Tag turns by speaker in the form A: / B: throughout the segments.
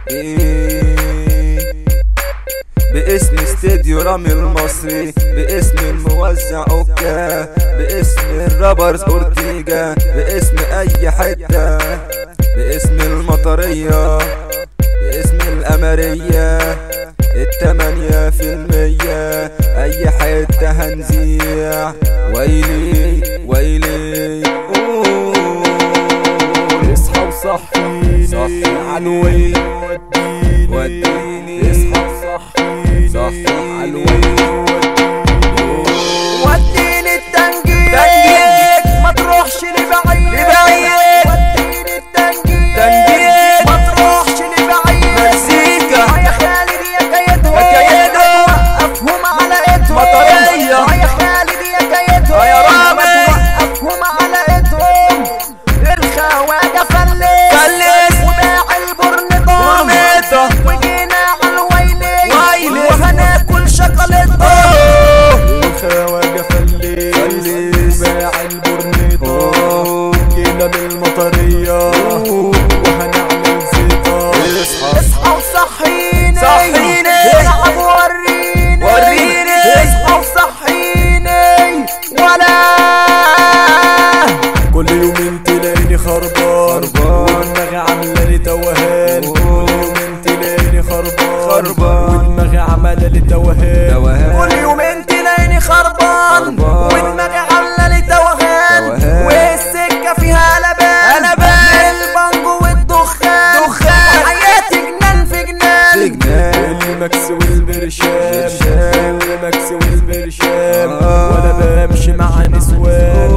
A: باسم استديو رامي المصري، باسم الموزع اوكا، باسم الرابرز اورتيجا، باسم اي حتة، باسم المطرية، باسم القمرية، 8%، اي حتة هنزيع. ويلي ويلي
B: اصحى وصحيني عالويل
A: وديني،
B: اصحى وصحيني عالويل
C: وديني التنجيد ما تروحش لبعيد، وديني التنجيد ما تروحش لبعيد.
A: مزيكا
C: يا خالد يا كيدهم وقفهم على ايدهم،
A: مطرية
C: يا خالد يا كيدهم
A: يا رامي
C: وقفهم على ايدهم. الخواجة فلس وباع البرنيطة وجينا على الويلي وهناكل شوكولاتة.
B: الخواجة فلس باع البرنيطة جينا من المطرية وهنعمل زيطة.
C: اصحى وصحيني
A: صحيني
C: العب وريني اصحى وصحيني ولا
B: كل يومين تلاقيني خربان ودماغي عاملة لي توهان، كل يومين تلاقيني خربان ودماغي عاملة لي توهان،
C: كل يومين تلاقيني خربان ودماغي عاملة لي توهان، والسكة فيها لبان البانجو والدخان، حياتي جنان في جنان.
B: المكس والبرشام المكس والبرشام ولا بمشي مع نسوان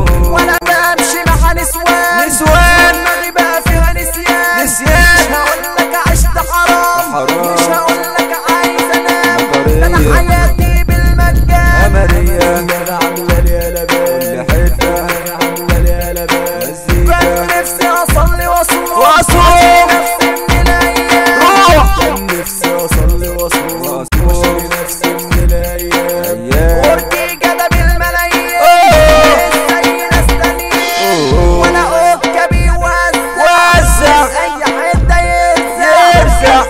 B: دماغي بقى فيها نسيان. مش هقولك عشت حرام مش هقولك عايز انام، ده انا حياتي بالمجان.
A: قمرية
B: دماغي عاملة لي قلبان دماغي عاملة لي قلبان.
C: كان نفسي اصلي واصوم نفسي من الايام،
B: كان نفسي اصلي واصوم واشتري نفسي من الايام.
C: اورتيجا ده بالملايين زي ناس تانيين، وانا اوكا بيوزع اي حته يرزع.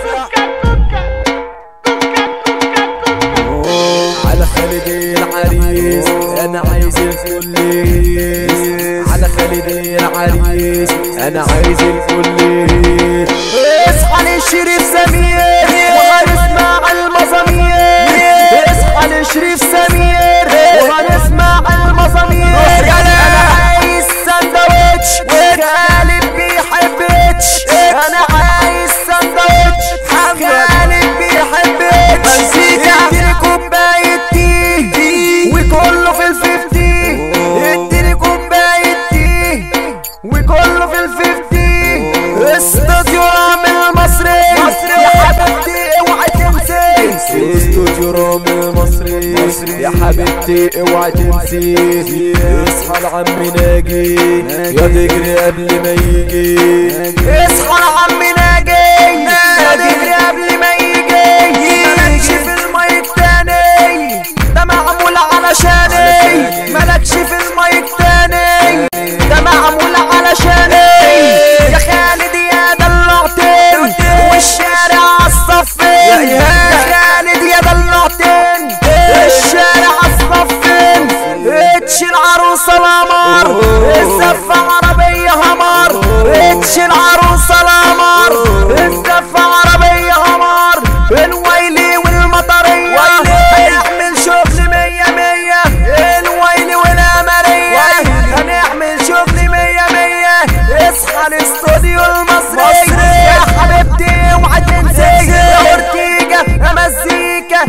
B: على خالد العريس انا عايز الكل، على خالد العريس انا عايز الكل.
C: اصحى لشريف سمير وهنسمع المزامير، اصحى لشريف سمير وهنسمع المزامير. انا عايز ساندوتش خالد بيحبتش، انا عايز ساندوتش خالد بيحبتش. اديني كوباية تي وكله في الفيفتي، اديني كوباية تي وكله في الفيفتي. استوديو رامي المصري يا حبيبتي اوعي تنسي،
B: استوديو رامي المصري يا حبيبتي اوعي تنسي. اصحى لعم ناجي يا تجري قبل ما يجي،
C: اصحى يا عم ناجي يا تجري قبل ما يجي. مالكش في المايك تاني ده معمول علشاني، مالكش في المايك تاني ده معمول علشاني. يا خالد يا دلوعتين والشارع عالصفين، يا خالد يا دلوعتين الشارع عالصفين. اتش العروسة القمر الزفة عربية همر، اتش العروسة القمر الزفة عربية همر. الويلي والمطرية هنعمل شغل 100 الويلي والقمرية هنعمل شغل 100. اصحى الاستوديو المصري يا حبيبتي اوعي تنسي، يا اورتيجا يا مزيكا.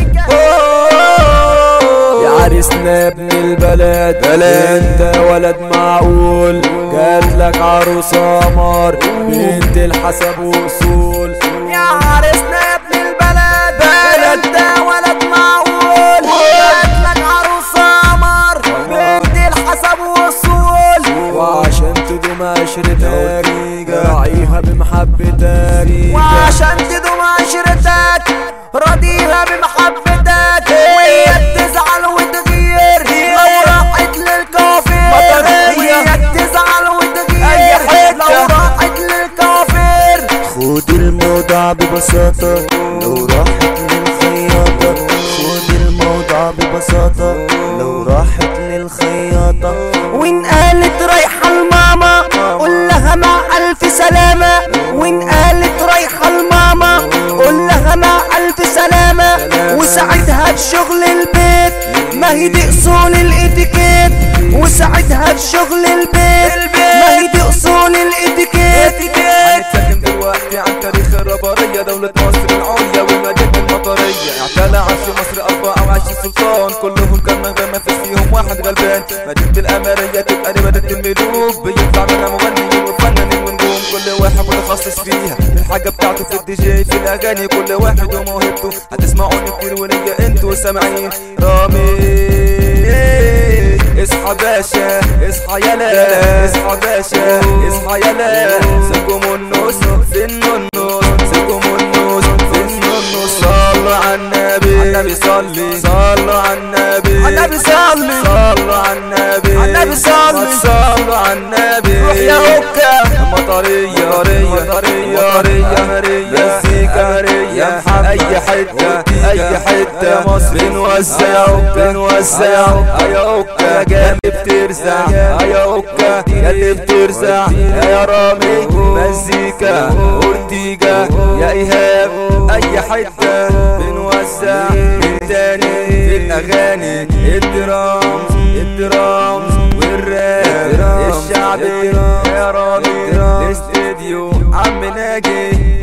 B: يا عريسنا يا ابن البلد انت ولد معقول، جاتلك عروسة قمر بنت الحسب وصول.
C: يا عريسنا يا ابن البلد انت ولد معقول، جاتلك عروسة قمر بنت الحسب وصول.
B: وعشان تدوم عشرتك راعيها بمحبتك،
C: وعشان تدوم عشرتك راضيها بمحبتك، وهي تزعل وتغير لو راحت للكافر، وهي تزعل وتغير لو راحت للكافر.
A: خد
D: الموضوع ببساطة لو راحت للخياطة. خد الموضوع ببساطة لو راحت للخياطة.
B: وإن قالت رايحة لماما قول لها مع ألف سلامة. وإن قالت رايحة لماما قول لها مع ألف سلامة. وساعدها في شغل البيت ما هي دي أصول الإتيكيت. وساعدها في شغل البيت ما هي دي أصول الإتيكيت.
A: هنتكلم دلوقتي عن تاريخ الربارية، دولة مصر العليا ومدينة المطرية. اعتلى عرش مصر 24 سلطان، كلهم كان من غير ما فيش فيهم واحد غلبان. مدينة الأمارية تبقى مدينة الملوك، بيطلع منها مغنيين وفنانين ونجوم، كل واحد متخصص فيها الحاجة بتاعته. في الدي جي في الأغاني كل واحد وموهبته. هتسمعوني كتير وليا انتوا سامعين. رامي اصحى باشا اصحى يلا، اصحى باشا اصحى يلا. سيبكم النص في النص، سيبكم النص في النص. صلوا على النبي، النبي صلي، صلوا على النبي، النبي صلي، صلوا على النبي، النبي صلي، صلوا على النبي. روح يا هوكا مطرية مطرية مزيكا يا محمد. اي حتة اي حتة مصر بنوزع يا هوكا يا جامد بترزع يا هوكا يا اللي بترزع يا رامي. مزيكا اورتيجا يا ايهاب اي حتة بنوزع من تاني في الاغاني. الدرامز والراب الشعبي يا رامي. الاستديو عم ناجي